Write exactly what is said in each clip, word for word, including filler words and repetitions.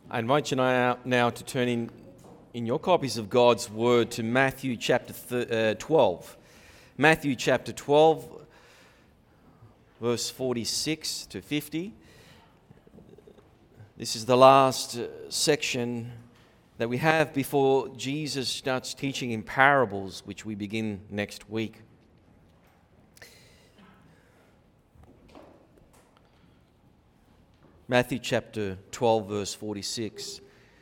I invite you now, now to turn in, in your copies of God's Word to Matthew chapter twelve. Matthew chapter twelve, verse forty-six to fifty. This is the last section that we have before Jesus starts teaching in parables, which we begin next week. Matthew chapter twelve, verse forty-six.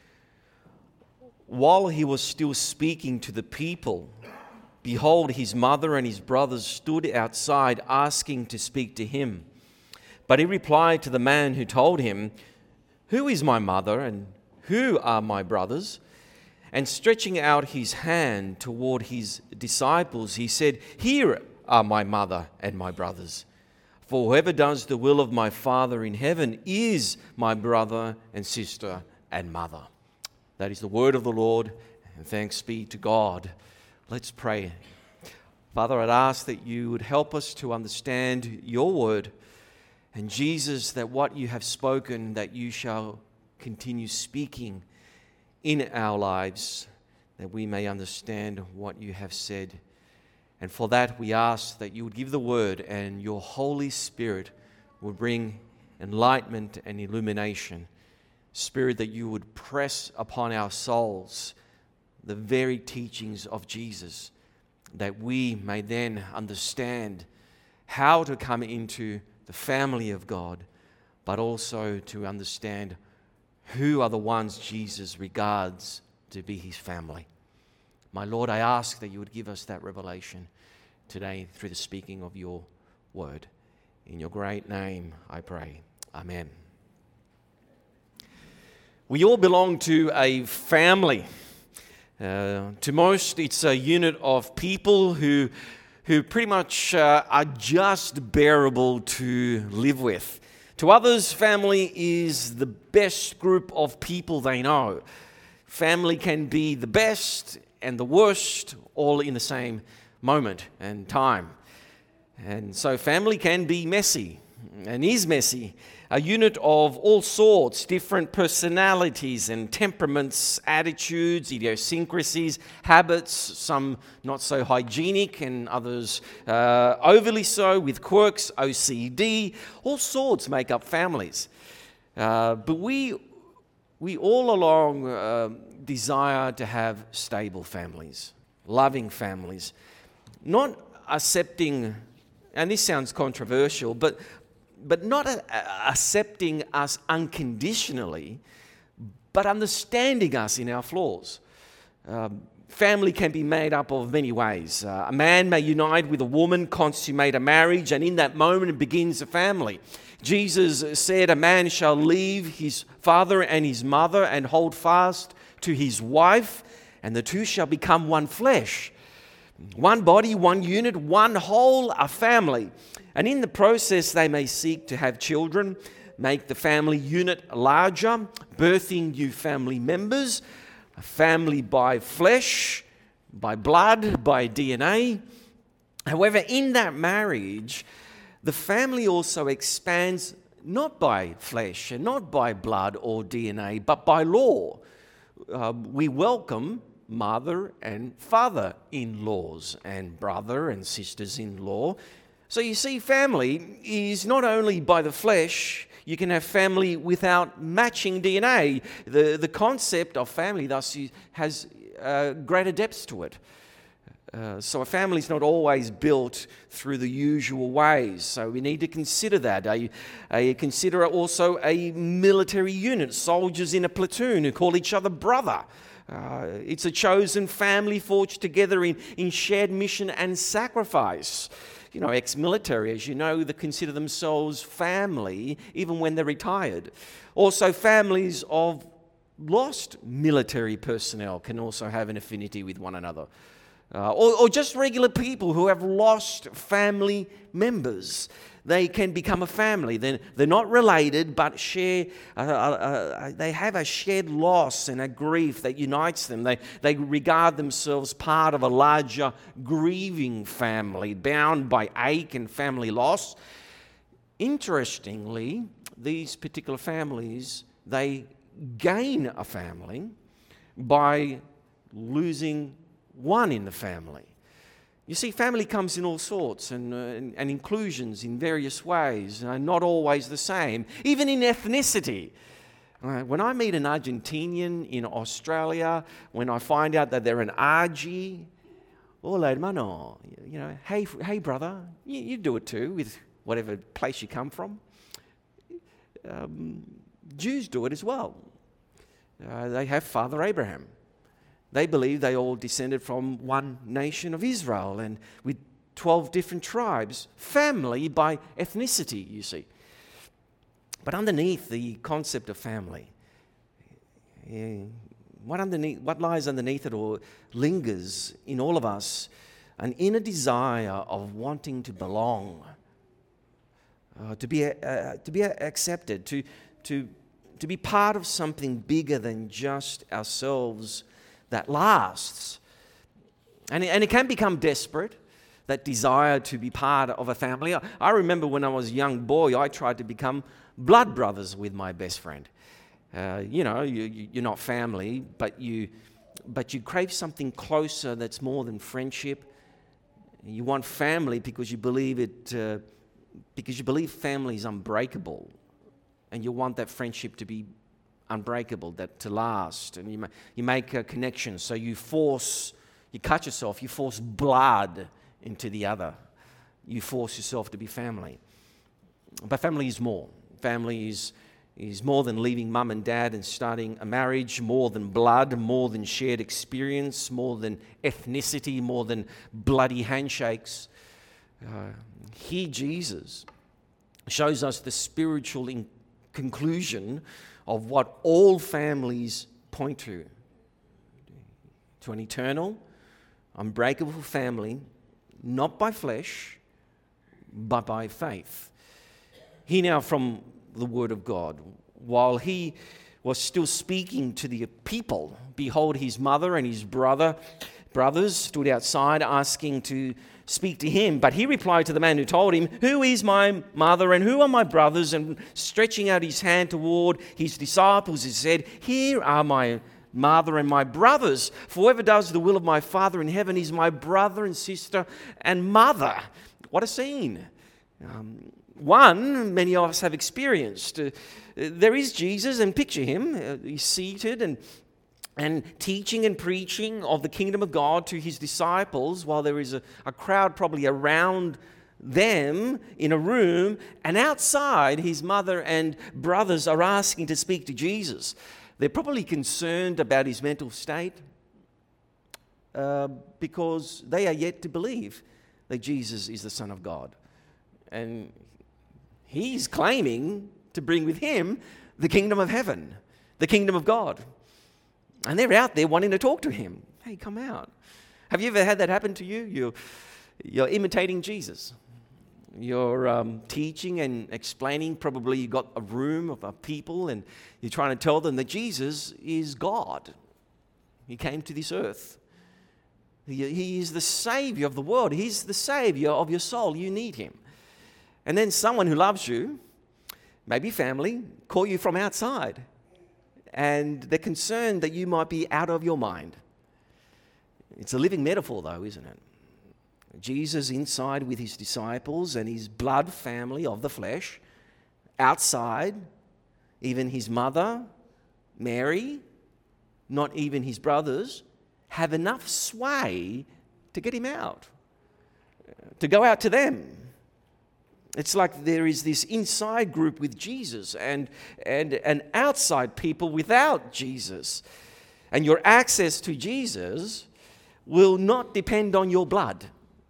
While he was still speaking to the people, behold, his mother and his brothers stood outside asking to speak to him. But he replied to the man who told him, "Who is my mother and who are my brothers?" And stretching out his hand toward his disciples, he said, "Here are my mother and my brothers. For whoever does the will of my Father in heaven is my brother and sister and mother." That is the word of the Lord, and thanks be to God. Let's pray. Father, I'd ask that you would help us to understand your word, and Jesus, that what you have spoken, that you shall continue speaking in our lives, that we may understand what you have said. And for that, we ask that you would give the word and your Holy Spirit would bring enlightenment and illumination. Spirit, that you would press upon our souls the very teachings of Jesus, that we may then understand how to come into the family of God, but also to understand who are the ones Jesus regards to be his family. My Lord, I ask that you would give us that revelation today through the speaking of your word. In your great name, I pray. Amen. We all belong to a family. Uh, to most, it's a unit of people who, who pretty much uh, are just bearable to live with. To others, family is the best group of people they know. Family can be the best and the worst all in the same moment and time. And so family can be messy and is messy. A unit of all sorts, different personalities and temperaments, attitudes, idiosyncrasies, habits, some not so hygienic and others uh, overly so, with quirks, O C D, all sorts make up families. Uh, but we, we all along uh, desire to have stable families, loving families, not accepting, and this sounds controversial, but but not a, a, accepting us unconditionally, but understanding us in our flaws. Um, family can be made up of many ways. Uh, a man may unite with a woman, consummate a marriage, and in that moment it begins a family. Jesus said, "A man shall leave his father and his mother and hold fast to his wife, and the two shall become one flesh." One body, one unit, one whole, a family. And in the process, they may seek to have children, make the family unit larger, birthing new family members, a family by flesh, by blood, by D N A. However, in that marriage, the family also expands not by flesh and not by blood or D N A, but by law. Uh, we welcome mother and father-in-laws and brother and sisters-in-law. So you see, family is not only by the flesh. You can have family without matching D N A. The, the concept of family thus has uh, greater depths to it. Uh, so a family is not always built through the usual ways. So we need to consider that. A, a, consider also a military unit, soldiers in a platoon who call each other brother. Uh, it's a chosen family forged together in, in shared mission and sacrifice. You know, ex-military, as you know, they consider themselves family even when they're retired. Also, families of lost military personnel can also have an affinity with one another. Uh, or, or just regular people who have lost family members. They can become a family. They're, they're not related, but share. Uh, uh, uh, they have a shared loss and a grief that unites them. They, they regard themselves part of a larger grieving family, bound by ache and family loss. Interestingly, these particular families, they gain a family by losing one in the family. You see, family comes in all sorts and, uh, and, and inclusions in various ways, and not always the same, even in ethnicity. Uh, when I meet an Argentinian in Australia, when I find out that they're an Argie, hola hermano, you know, hey, hey brother, you, you do it too with whatever place you come from. Um, Jews do it as well. Uh, they have Father Abraham. They believe they all descended from one nation of Israel and with twelve different tribes. Family by ethnicity, you see. But underneath the concept of family, yeah, what, underneath, what lies underneath it all lingers in all of us, an inner desire of wanting to belong, uh, to be uh, to be accepted, to to to be part of something bigger than just ourselves that lasts. And it, and it can become desperate, that desire to be part of a family. I, I remember when I was a young boy, I tried to become blood brothers with my best friend. Uh, you know, you, you, you're not family, but you, but you crave something closer that's more than friendship. You want family because you believe it, uh, because you believe family is unbreakable, and you want that friendship to be unbreakable, that to last, and you ma- you make a connection. So you force, you cut yourself, you force blood into the other. You force yourself to be family. But family is more. Family is is more than leaving mum and dad and starting a marriage, more than blood, more than shared experience, more than ethnicity, more than bloody handshakes. Uh, here Jesus shows us the spiritual in- conclusion of what all families point to. To an eternal, unbreakable family, not by flesh, but by faith. He now, from the Word of God, while he was still speaking to the people, behold, his mother and his brother, brothers stood outside asking to speak to him. But he replied to the man who told him, "Who is my mother and who are my brothers?" And stretching out his hand toward his disciples, he said, "Here are my mother and my brothers. For whoever does the will of my Father in heaven is my brother and sister and mother." What a scene. Um, one, many of us have experienced. Uh, there is Jesus, and picture him. Uh, he's seated and and teaching and preaching of the kingdom of God to his disciples while there is a, a crowd probably around them in a room, and outside his mother and brothers are asking to speak to Jesus. They're probably concerned about his mental state uh, because they are yet to believe that Jesus is the Son of God. And he's claiming to bring with him the kingdom of heaven, the kingdom of God. And they're out there wanting to talk to him. Hey, come out. Have you ever had that happen to you? You're, you're imitating Jesus. You're um, teaching and explaining. Probably you've got a room of people and you're trying to tell them that Jesus is God. He came to this earth. He, he is the Savior of the world. He's the Savior of your soul. You need him. And then someone who loves you, maybe family, call you from outside. And they're concerned that you might be out of your mind. It's a living metaphor, though, isn't it? Jesus inside with his disciples and his blood family of the flesh. Outside, even his mother, Mary, not even his brothers, have enough sway to get him out, to go out to them. It's like there is this inside group with Jesus and, and an outside people without Jesus. And your access to Jesus will not depend on your blood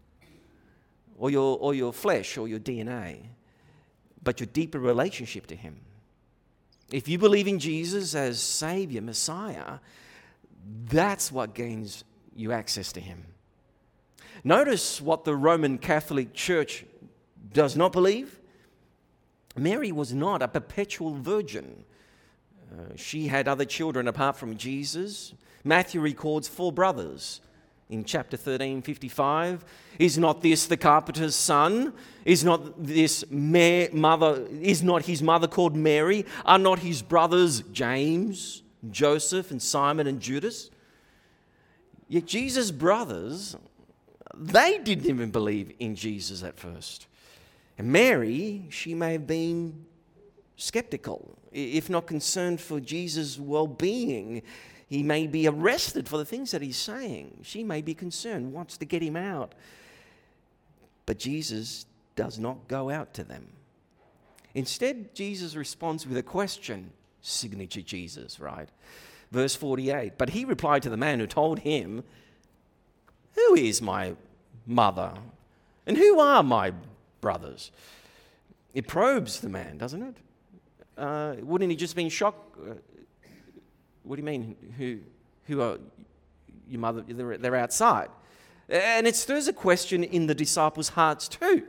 or your, or your flesh or your D N A, but your deeper relationship to him. If you believe in Jesus as Savior, Messiah, that's what gains you access to him. Notice what the Roman Catholic Church does not believe. Mary was not a perpetual virgin. Uh, she had other children apart from Jesus. Matthew records four brothers. in chapter thirteen, fifty-five. Is not this the carpenter's son? Is not this Ma- mother, is not his mother called Mary? Are not his brothers James, Joseph, and Simon and Judas? Yet Jesus' brothers, they didn't even believe in Jesus at first. And Mary, she may have been skeptical, if not concerned for Jesus' well-being. He may be arrested for the things that he's saying. She may be concerned, wants to get him out. But Jesus does not go out to them. Instead, Jesus responds with a question. Signature Jesus, right? Verse forty-eight. But he replied to the man who told him, "Who is my mother? And who are my brothers?" It probes the man, doesn't it? Uh, wouldn't he just been shocked? Uh, what do you mean? Who, who are your mother? They're, they're outside. And it stirs a question in the disciples' hearts too.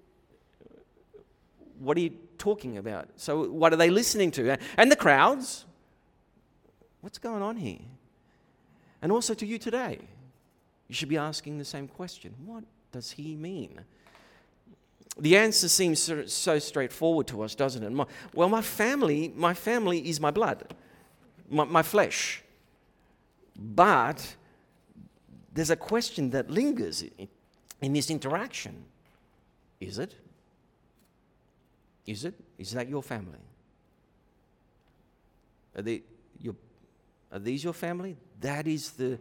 What are you talking about? So what are they listening to? And the crowds, what's going on here? And also to you today, you should be asking the same question. What does he mean? The answer seems so, so straightforward to us, doesn't it? My, well, my family, my family is my blood, my, my flesh. But there's a question that lingers in, in this interaction. Is it? Is it? Is that your family? Are they your? Are these your family? That is the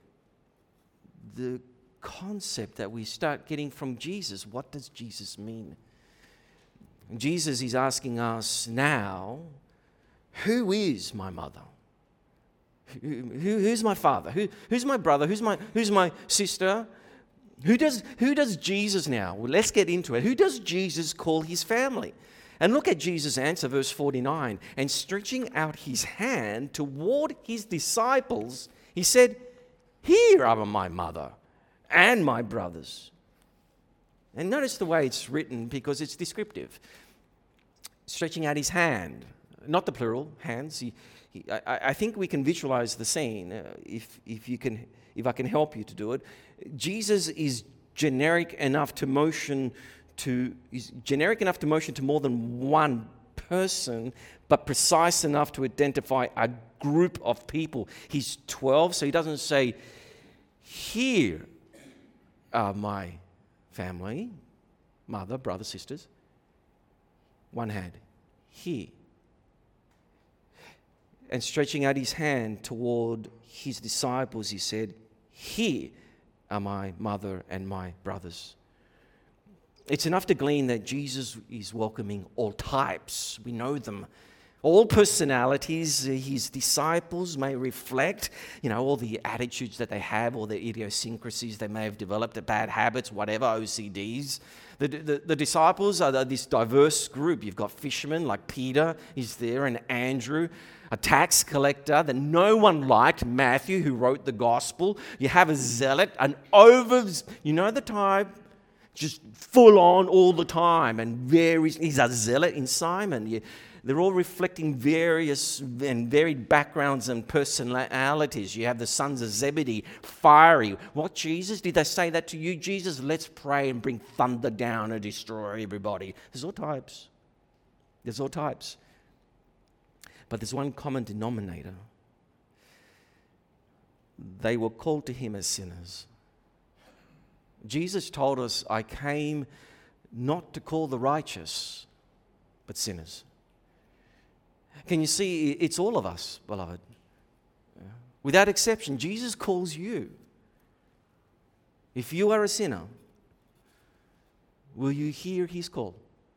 the concept that we start getting from Jesus. What does Jesus mean? Jesus is asking us now, who is my mother? Who, who, who's my father? Who, who's my brother? Who's my, who's my sister? Who does, who does Jesus now? Well, let's get into it. Who does Jesus call his family? And look at Jesus' answer, verse forty-nine. And stretching out his hand toward his disciples, he said, "Here are my mother and my brothers." And notice the way it's written because it's descriptive. Stretching out his hand, not the plural, hands. He, he, I, I think we can visualize the scene uh, if, if, you can, if I can help you to do it. Jesus is generic enough to motion to, is generic enough to motion to more than one person, but precise enough to identify a group of people. He's twelve, so he doesn't say, "Here are my family, mother, brother, sisters." One hand, here. And stretching out his hand toward his disciples, he said, "Here are my mother and my brothers." It's enough to glean that Jesus is welcoming all types. We know them. All personalities his disciples may reflect, you know, all the attitudes that they have, all the idiosyncrasies they may have developed, the bad habits, whatever, O C Ds. The, the, the disciples are this diverse group. You've got fishermen like Peter is there, and Andrew, a tax collector that no one liked, Matthew, who wrote the gospel. You have a zealot, an over, you know the type, just full on all the time, and very, he's a zealot in Simon. You, They're all reflecting various and varied backgrounds and personalities. You have the sons of Zebedee, fiery. What, Jesus? Did they say that to you? Jesus, let's pray and bring thunder down and destroy everybody. There's all types. There's all types. But there's one common denominator. They were called to him as sinners. Jesus told us, "I came not to call the righteous, but sinners." Can you see, it's all of us, beloved. Without exception, Jesus calls you. If you are a sinner, will you hear his call?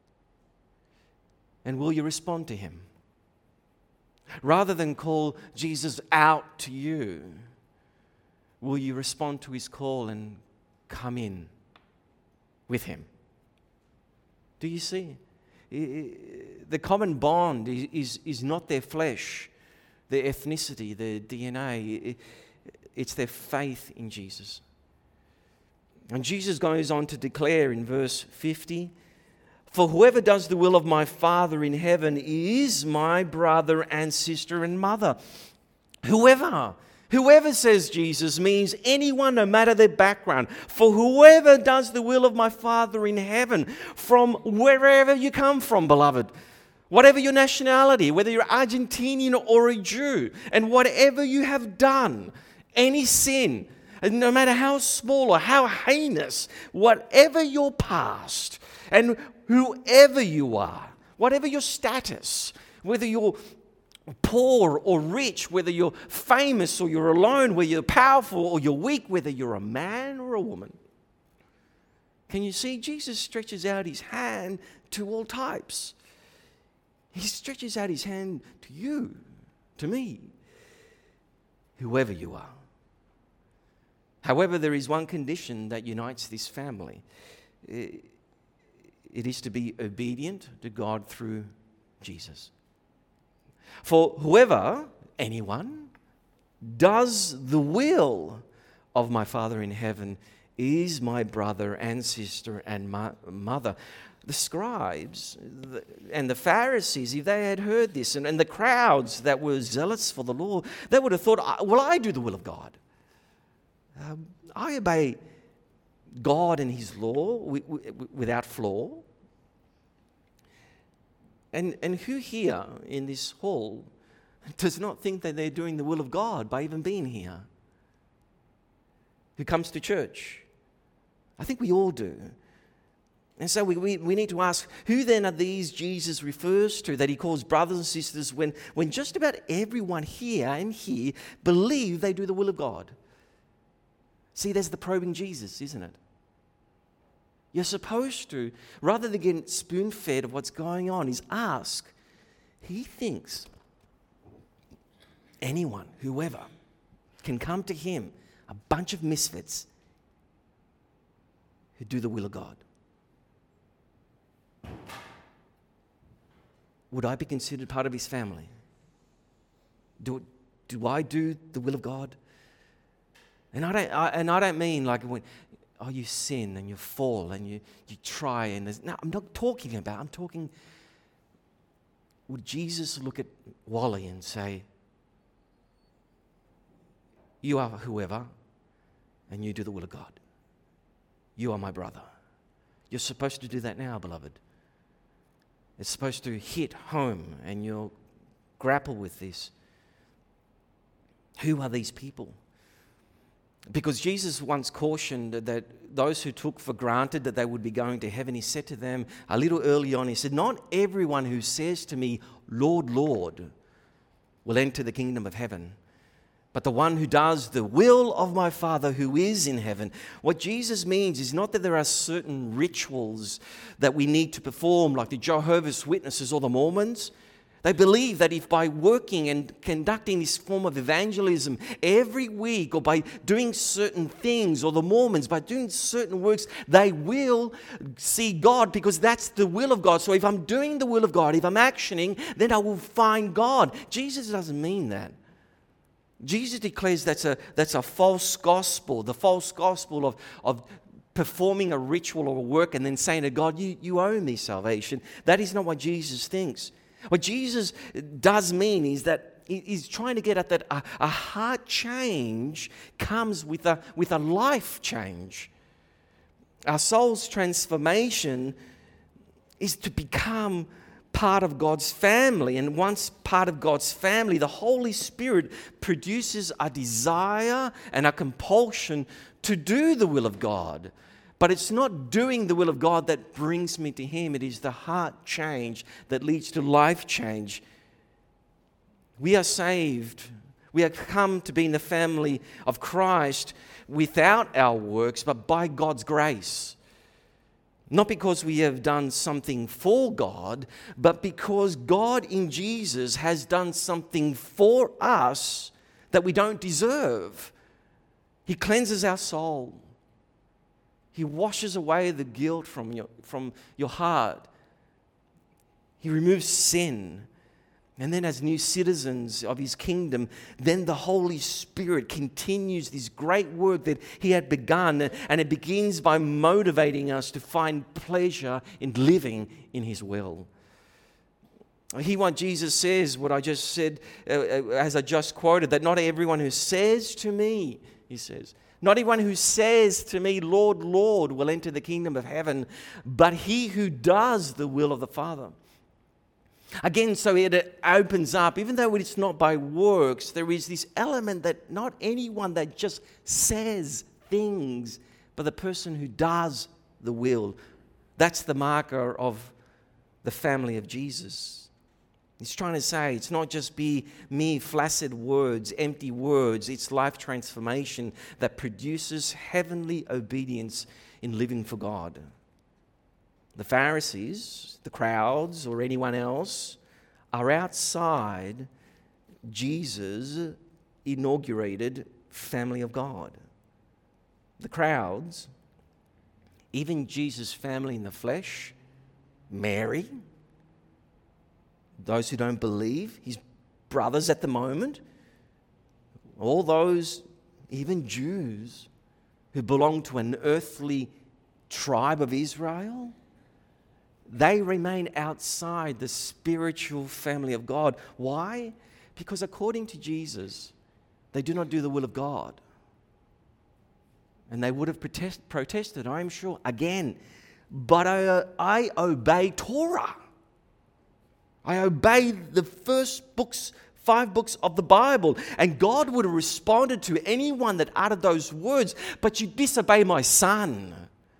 And will you respond to him? Rather than call Jesus out to you, will you respond to his call and come in with him? Do you see? The common bond is, is, is not their flesh, their ethnicity, their D N A. It's their faith in Jesus. And Jesus goes on to declare in verse fifty, "For whoever does the will of my Father in heaven is my brother and sister and mother." Whoever, Whoever, says Jesus, means anyone, no matter their background. For whoever does the will of my Father in heaven, from wherever you come from, beloved, whatever your nationality, whether you're Argentinian or a Jew, and whatever you have done, any sin, and no matter how small or how heinous, whatever your past, and whoever you are, whatever your status, whether you're poor or rich, whether you're famous or you're alone, whether you're powerful or you're weak, whether you're a man or a woman. Can you see? Jesus stretches out his hand to all types. He stretches out his hand to you, to me, whoever you are. However, there is one condition that unites this family. It is to be obedient to God through Jesus. For whoever, anyone, does the will of my Father in heaven is my brother and sister and my mother. The scribes and the Pharisees, if they had heard this, and, and the crowds that were zealous for the law, they would have thought, well, I do the will of God. Um, I obey God and his law w- w- without flaw. And, and who here in this hall does not think that they're doing the will of God by even being here? Who comes to church? I think we all do. And so we, we, we need to ask, who then are these Jesus refers to that he calls brothers and sisters when, when just about everyone here and here believe they do the will of God? See, there's the probing Jesus, isn't it? You're supposed to, rather than get spoon-fed of what's going on, is ask. He thinks anyone, whoever, can come to him, a bunch of misfits who do the will of God. Would I be considered part of his family? Do, do I do the will of God? And I don't, I, and I don't mean like when, oh, you sin and you fall and you, you try and there's, no, I'm not talking about, I'm talking, would Jesus look at Wally and say, you are whoever and you do the will of God. You are my brother. You're supposed to do that now, beloved. It's supposed to hit home and you'll grapple with this. Who are these people? Because Jesus once cautioned that those who took for granted that they would be going to heaven, he said to them a little early on, he said, not everyone who says to me, Lord, Lord, will enter the kingdom of heaven, but the one who does the will of my Father who is in heaven. What Jesus means is not that there are certain rituals that we need to perform like the Jehovah's Witnesses or the Mormons. They believe that if by working and conducting this form of evangelism every week, or by doing certain things, or the Mormons, by doing certain works, they will see God because that's the will of God. So if I'm doing the will of God, if I'm actioning, then I will find God. Jesus doesn't mean that. Jesus declares that's a, that's a false gospel, the false gospel of, of performing a ritual or a work and then saying to God, you, you owe me salvation. That is not what Jesus thinks. What Jesus does mean is that he's trying to get at that a, a heart change comes with a, with a life change. Our soul's transformation is to become part of God's family. And once part of God's family, the Holy Spirit produces a desire and a compulsion to do the will of God. But it's not doing the will of God that brings me to him. It is the heart change that leads to life change. We are saved. We have come to be in the family of Christ without our works, but by God's grace. Not because we have done something for God, but because God in Jesus has done something for us that we don't deserve. He cleanses our soul. He washes away the guilt from your, from your heart. He removes sin. And then as new citizens of his kingdom, then the Holy Spirit continues this great work that he had begun. And it begins by motivating us to find pleasure in living in his will. Hear what Jesus says, what I just said, uh, as I just quoted, that not everyone who says to me, he says, not everyone who says to me, Lord, Lord, will enter the kingdom of heaven, but he who does the will of the Father. Again, so it opens up, even though it's not by works, there is this element that not anyone that just says things, but the person who does the will. That's the marker of the family of Jesus. He's trying to say it's not just be mere flaccid words, empty words. It's life transformation that produces heavenly obedience in living for God. The Pharisees, the crowds, or anyone else are outside Jesus' inaugurated family of God. The crowds, even Jesus' family in the flesh, Mary, those who don't believe, his brothers at the moment, all those, even Jews, who belong to an earthly tribe of Israel, they remain outside the spiritual family of God. Why? Because according to Jesus, they do not do the will of God. And they would have protest, protested, I'm sure, again, but I, I obey Torah. I obey the first books, five books of the Bible. And God would have responded to anyone that uttered those words, but you disobey my son.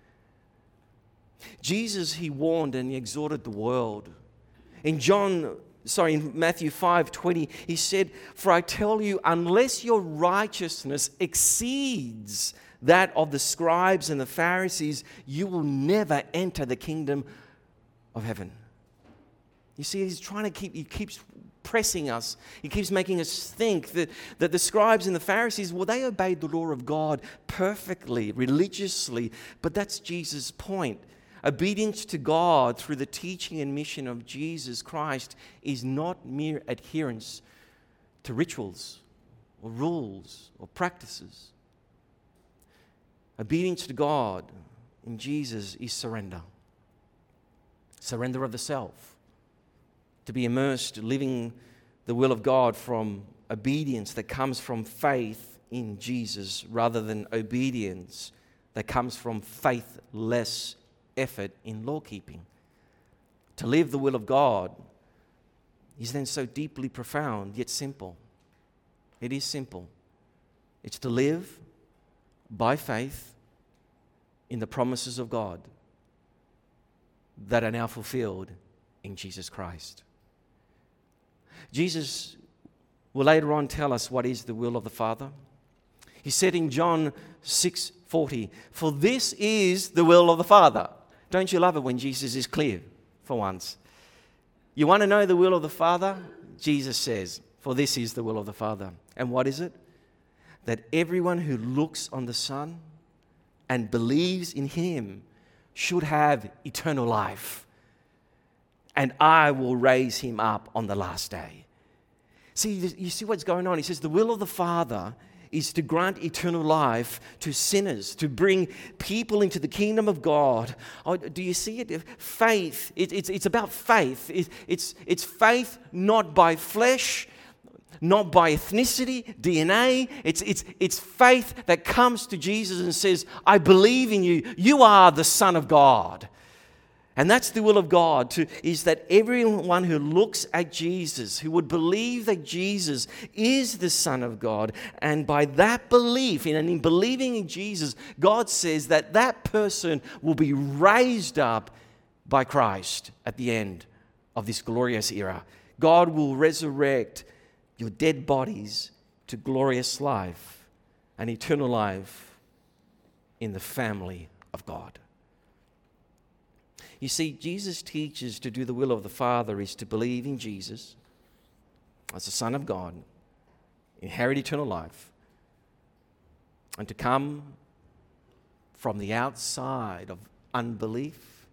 Jesus, he warned and he exhorted the world. In John, sorry, in Matthew five twenty, he said, for I tell you, unless your righteousness exceeds that of the scribes and the Pharisees, you will never enter the kingdom of heaven. You see, he's trying to keep, he keeps pressing us. He keeps making us think that, that the scribes and the Pharisees, well, they obeyed the law of God perfectly, religiously. But that's Jesus' point. Obedience to God through the teaching and mission of Jesus Christ is not mere adherence to rituals or rules or practices. Obedience to God in Jesus is surrender. Surrender of the self. To be immersed, living the will of God from obedience that comes from faith in Jesus rather than obedience that comes from faithless effort in law keeping. To live the will of God is then so deeply profound yet simple. It is simple. It's to live by faith in the promises of God that are now fulfilled in Jesus Christ. Jesus will later on tell us what is the will of the Father. He said in John six forty, for this is the will of the Father. Don't you love it when Jesus is clear for once? You want to know the will of the Father? Jesus says, for this is the will of the Father. And what is it? That everyone who looks on the Son and believes in him should have eternal life. And I will raise him up on the last day. See, you see what's going on? He says the will of the Father is to grant eternal life to sinners, to bring people into the kingdom of God. Oh, do you see it? Faith, it, it's, it's about faith. It, it's, it's faith not by flesh, not by ethnicity, D N A. It's, it's, it's faith that comes to Jesus and says, I believe in you. You are the Son of God. And that's the will of God, to, is that everyone who looks at Jesus, who would believe that Jesus is the Son of God, and by that belief, and in believing in Jesus, God says that that person will be raised up by Christ at the end of this glorious era. God will resurrect your dead bodies to glorious life and eternal life in the family of God. You see, Jesus teaches to do the will of the Father is to believe in Jesus as the Son of God, inherit eternal life, and to come from the outside of unbelief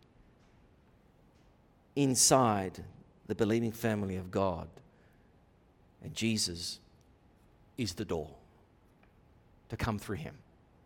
inside the believing family of God. And Jesus is the door to come through him.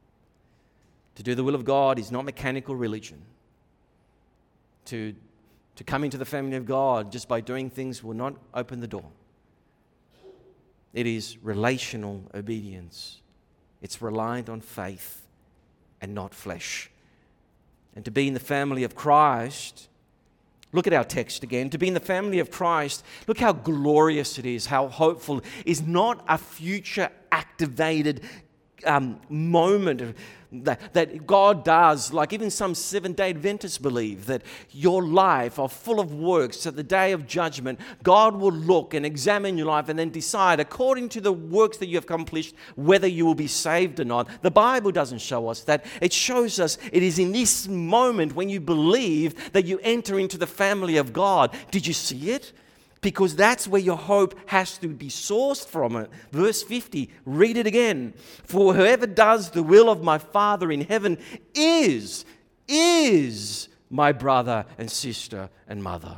To do the will of God is not mechanical religion. To To come into the family of God just by doing things will not open the door. It is relational obedience. It's reliant on faith and not flesh. And to be in the family of Christ, look at our text again. To be in the family of Christ, look how glorious it is, how hopeful. Is not a future activated um, moment that, that God does, like even some Seventh-day Adventists believe, that your life are full of works. At the day of judgment, God will look and examine your life and then decide, according to the works that you have accomplished, whether you will be saved or not. The Bible doesn't show us that. It shows us it is in this moment when you believe that you enter into the family of God. Did you see it? Because that's where your hope has to be sourced from it. Verse fifty, read it again. For whoever does the will of my Father in heaven is, is my brother and sister and mother.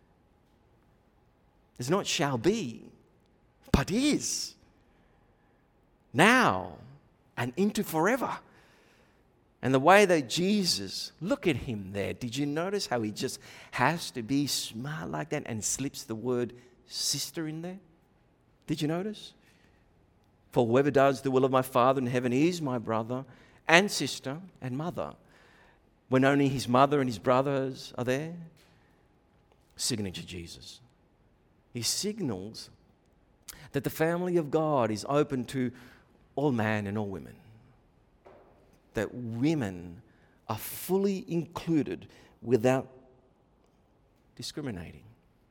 It's not shall be, but is. Now and into forever. And the way that Jesus, look at him there. Did you notice how he just has to be smart like that and slips the word sister in there? Did you notice? For whoever does the will of my Father in heaven is my brother and sister and mother. When only his mother and his brothers are there, signature Jesus. He signals that the family of God is open to all men and all women. That women are fully included without discriminating.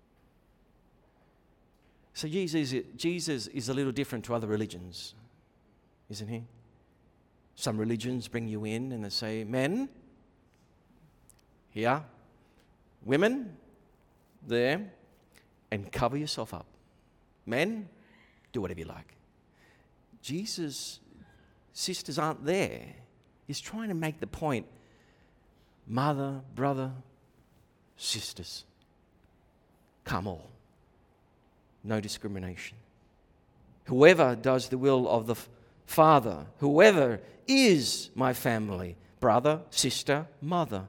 So Jesus, Jesus is a little different to other religions, isn't he? Some religions bring you in and they say, men, here, women, there, and cover yourself up. Men, do whatever you like. Jesus' sisters aren't there. He's trying to make the point, mother, brother, sisters, come all. No discrimination. Whoever does the will of the Father, whoever is my family, brother, sister, mother.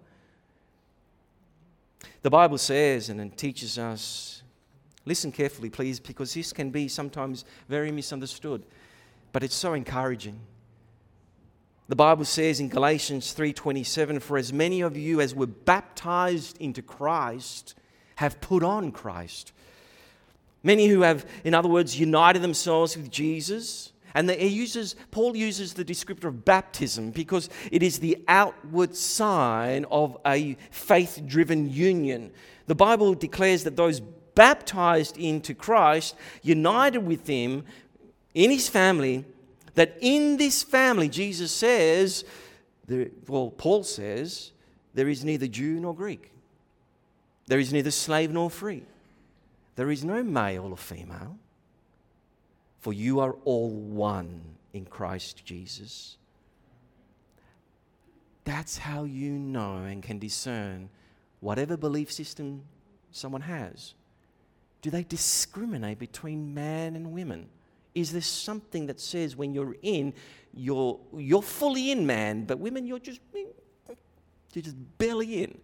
The Bible says and it teaches us, listen carefully please, because this can be sometimes very misunderstood, but it's so encouraging. The Bible says in Galatians three twenty-seven, for as many of you as were baptized into Christ have put on Christ. Many who have, in other words, united themselves with Jesus. And he uses, Paul uses the descriptor of baptism because it is the outward sign of a faith-driven union. The Bible declares that those baptized into Christ, united with him in his family, that in this family, Jesus says, there, well, Paul says, there is neither Jew nor Greek. There is neither slave nor free. There is no male or female. For you are all one in Christ Jesus. That's how you know and can discern whatever belief system someone has. Do they discriminate between man and women? Is there something that says when you're in, you're you're fully in man, but women, you're just you're just barely in,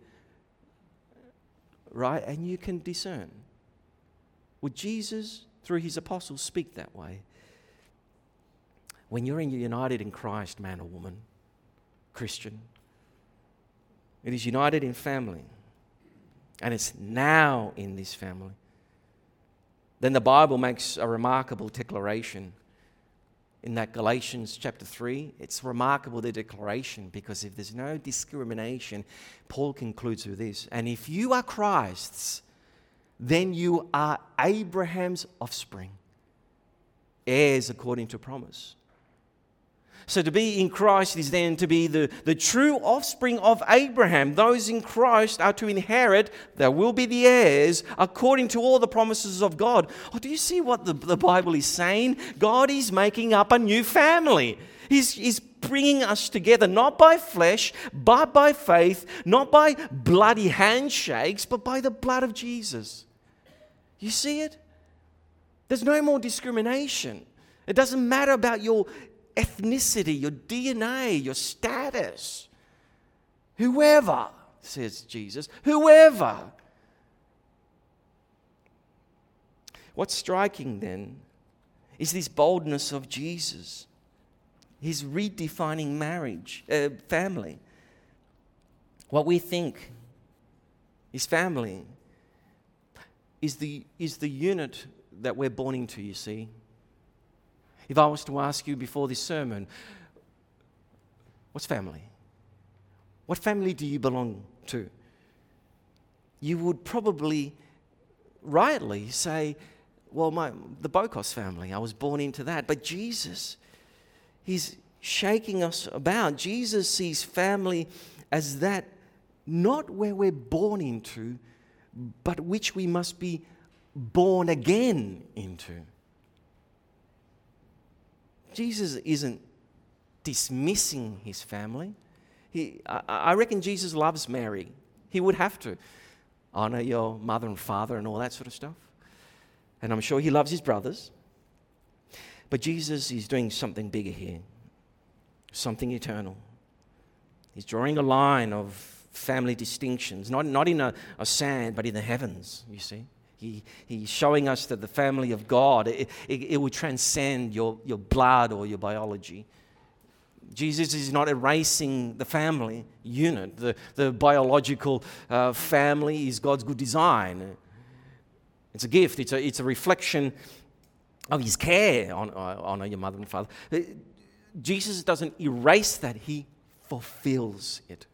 right? And you can discern. Would Jesus, through his apostles, speak that way? When you're in, united in Christ, man or woman, Christian, it is united in family, and it's now in this family. Then the Bible makes a remarkable declaration in that Galatians chapter three. It's remarkable, the declaration, because if there's no discrimination, Paul concludes with this, and if you are Christ's, then you are Abraham's offspring, heirs according to promise. So to be in Christ is then to be the, the true offspring of Abraham. Those in Christ are to inherit, there will be the heirs, according to all the promises of God. Oh, do you see what the, the Bible is saying? God is making up a new family. He's, he's bringing us together, not by flesh, but by faith, not by bloody handshakes, but by the blood of Jesus. You see it? There's no more discrimination. It doesn't matter about your ethnicity, your D N A, your status. Whoever, says Jesus, whoever What's striking then is this boldness of Jesus. He's redefining marriage, uh, family. What we think is family is the, is the unit that we're born into, you see. If I was to ask you before this sermon, what's family? What family do you belong to? You would probably rightly say, well, my, the Bokos family, I was born into that. But Jesus, he's shaking us about. Jesus sees family as that, not where we're born into, but which we must be born again into. Jesus isn't dismissing his family. He, I, I reckon Jesus loves Mary. He would have to honor your mother and father and all that sort of stuff. And I'm sure he loves his brothers. But Jesus is doing something bigger here, something eternal. He's drawing a line of family distinctions, not, not in a, a sand, but in the heavens, you see. He, he's showing us that the family of God, it, it, it will transcend your, your blood or your biology. Jesus is not erasing the family unit. The, the biological uh, family is God's good design. It's a gift. It's a, it's a reflection of his care on, on your mother and father. Jesus doesn't erase that. He fulfills it.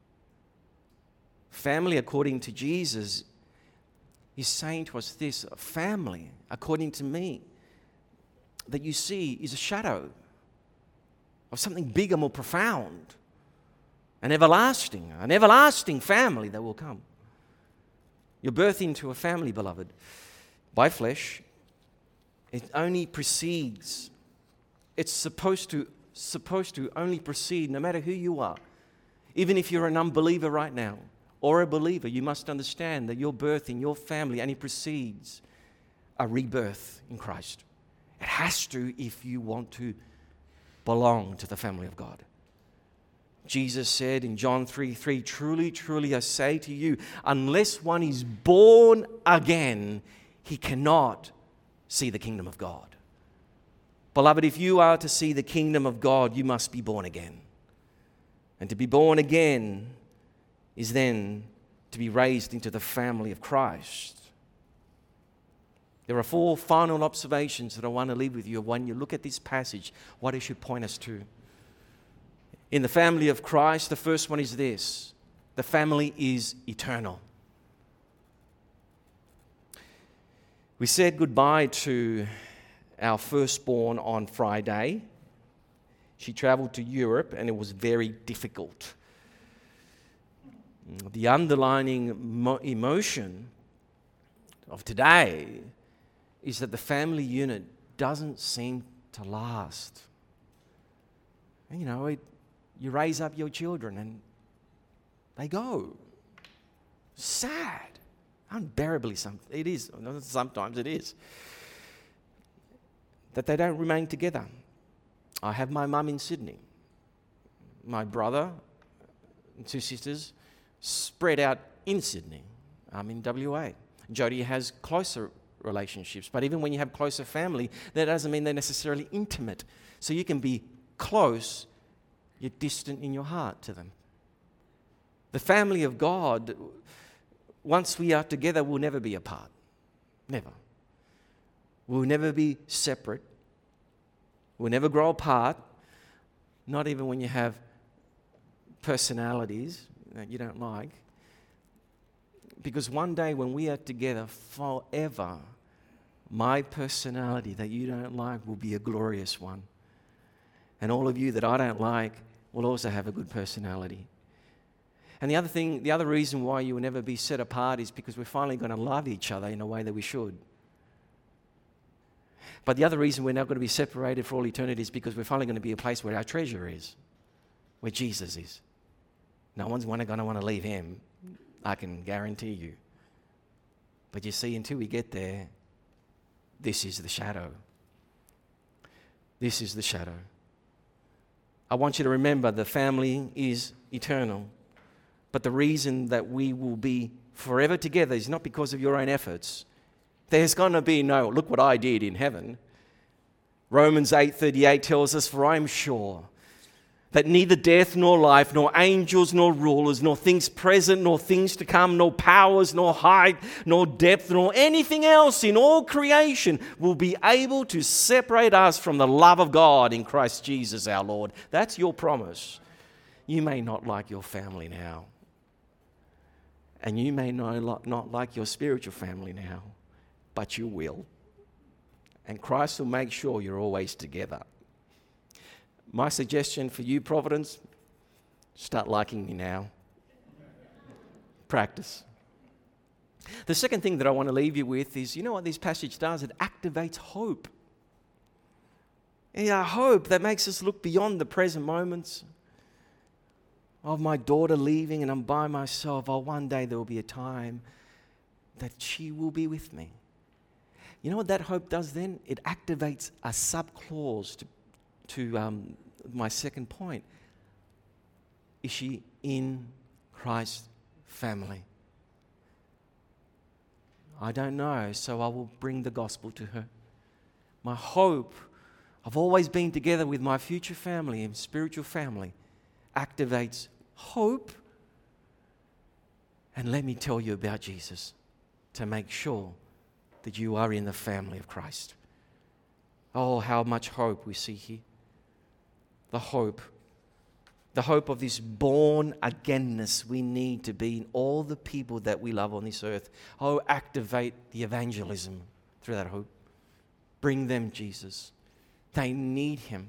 Family, according to Jesus, is saying to us this: family, according to me, that you see is a shadow of something bigger, more profound, an everlasting, an everlasting family that will come. You're birthed into a family, beloved, by flesh. It only precedes. It's supposed to supposed to only proceed, no matter who you are. Even if you're an unbeliever right now or a believer, you must understand that your birth in your family only precedes a rebirth in Christ. It has to, if you want to belong to the family of God. Jesus said in John three three, truly, truly, I say to you, unless one is born again, he cannot see the kingdom of God. Beloved, if you are to see the kingdom of God, you must be born again. And to be born again is then to be raised into the family of Christ. There are four final observations that I want to leave with you when you look at this passage, what it should point us to. In the family of Christ, the first one is this: the family is eternal. We said goodbye to our firstborn on Friday. She traveled to Europe and it was very difficult. The underlying mo- emotion of today is that the family unit doesn't seem to last. And, you know, it, you raise up your children and they go. Sad. Unbearably, some, it is. Sometimes it is. That they don't remain together. I have my mum in Sydney. My brother and two sisters spread out in Sydney. I'm in W A. Jody has closer relationships. But even when you have closer family, that doesn't mean they're necessarily intimate. So you can be close, yet distant in your heart to them. The family of God, once we are together, we'll never be apart. Never. We'll never be separate. We'll never grow apart. Not even when you have personalities that you don't like. Because one day when we are together forever, my personality that you don't like will be a glorious one. And all of you that I don't like will also have a good personality. And the other thing, the other reason why you will never be set apart is because we're finally going to love each other in a way that we should. But the other reason we're not going to be separated for all eternity is because we're finally going to be a place where our treasure is, where Jesus is. No one's going to want to leave him, I can guarantee you. But you see, until we get there, this is the shadow. This is the shadow. I want you to remember the family is eternal. But the reason that we will be forever together is not because of your own efforts. There's going to be no, look what I did in heaven. Romans eight thirty-eight tells us, for I am sure that neither death nor life, nor angels nor rulers, nor things present, nor things to come, nor powers, nor height, nor depth, nor anything else in all creation will be able to separate us from the love of God in Christ Jesus our Lord. That's your promise. You may not like your family now. And you may not like your spiritual family now, but you will. And Christ will make sure you're always together. My suggestion for you, Providence, start liking me now. Practice. The second thing that I want to leave you with is, you know what this passage does? It activates hope. Yeah, hope that makes us look beyond the present moments of my daughter leaving and I'm by myself. Oh, one day there will be a time that she will be with me. You know what that hope does then? It activates a sub-clause to, to um, my second point. Is she in Christ's family? I don't know, so I will bring the gospel to her. My hope of always being together with my future family and spiritual family activates hope. And let me tell you about Jesus to make sure that you are in the family of Christ. Oh, how much hope we see here. The hope. The hope of this born againness we need to be in all the people that we love on this earth. Oh, activate the evangelism through that hope. Bring them Jesus. They need him.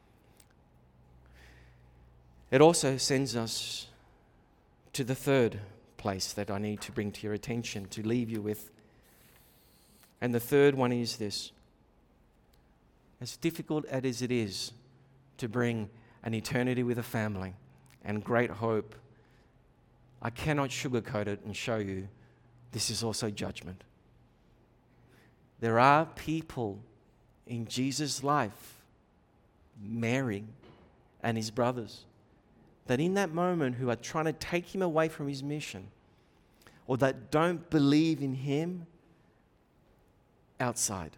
It also sends us to the third place that I need to bring to your attention, to leave you with. And the third one is this. As difficult as it is to bring an eternity with a family and great hope, I cannot sugarcoat it and show you this is also judgment. There are people in Jesus' life, Mary and his brothers, that in that moment who are trying to take him away from his mission, or that don't believe in him outside.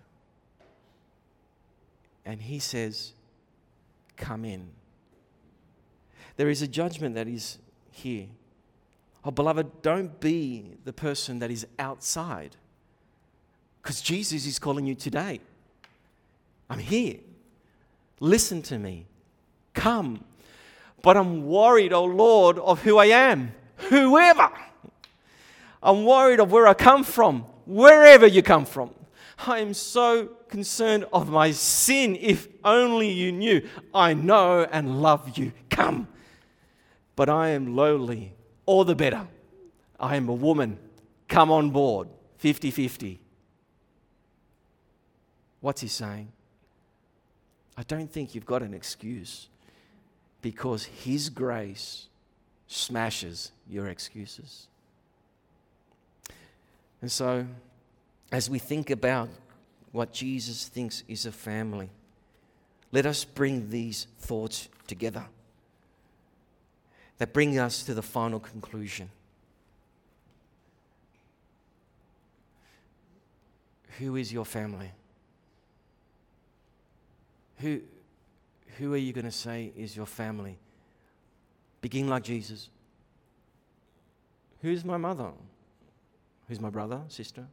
And he says, come in. There is a judgment that is here. Oh, beloved, don't be the person that is outside. Because Jesus is calling you today. I'm here. Listen to me. Come. But I'm worried, oh Lord, of who I am. Whoever. I'm worried of where I come from. Wherever you come from. I am so concerned of my sin. If only you knew. I know and love you. Come. But I am lowly. All the better. I am a woman. Come on board. fifty-fifty. What's he saying? I don't think you've got an excuse, because his grace smashes your excuses. And so, as we think about what Jesus thinks is a family, let us bring these thoughts together that bring us to the final conclusion. Who is your family? Who, who are you going to say is your family? Begin like Jesus. Who's my mother? Who's my brother, sister?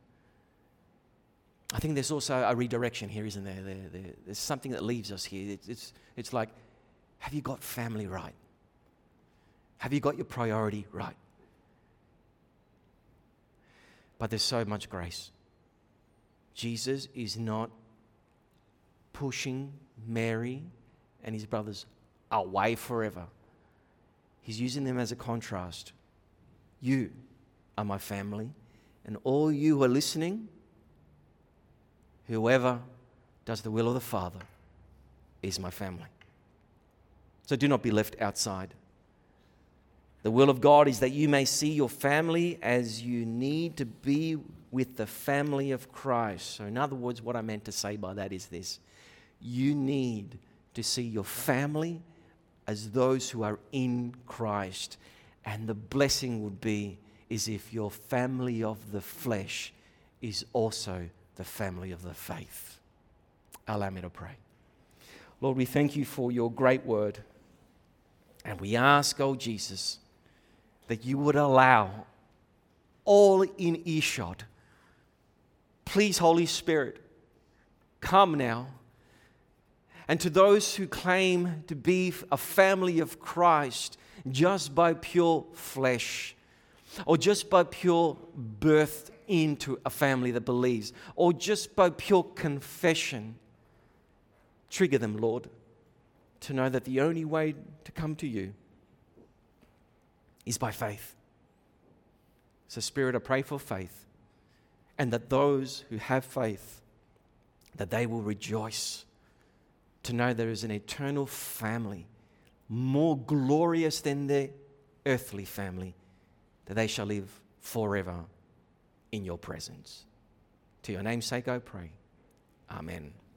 I think there's also a redirection here, isn't there? there, there there's something that leaves us here. It's, it's, it's like, have you got family right? Have you got your priority right? But there's so much grace. Jesus is not pushing Mary and his brothers away forever. He's using them as a contrast. You are my family, and all you who are listening, whoever does the will of the Father is my family. So do not be left outside. The will of God is that you may see your family as you need to be with the family of Christ. So in other words, what I meant to say by that is this. You need to see your family as those who are in Christ. And the blessing would be is if your family of the flesh is also the family of the faith. Allow me to pray. Lord, we thank you for your great word. And we ask, oh Jesus, that you would allow all in earshot. Please, Holy Spirit, come now. And to those who claim to be a family of Christ just by pure flesh, or just by pure birth into a family that believes, or just by pure confession, trigger them, Lord, to know that the only way to come to you is by faith. So, Spirit, I pray for faith, and that those who have faith, that they will rejoice to know there is an eternal family, more glorious than their earthly family, that they shall live forever in your presence. To your name's sake I pray. Amen.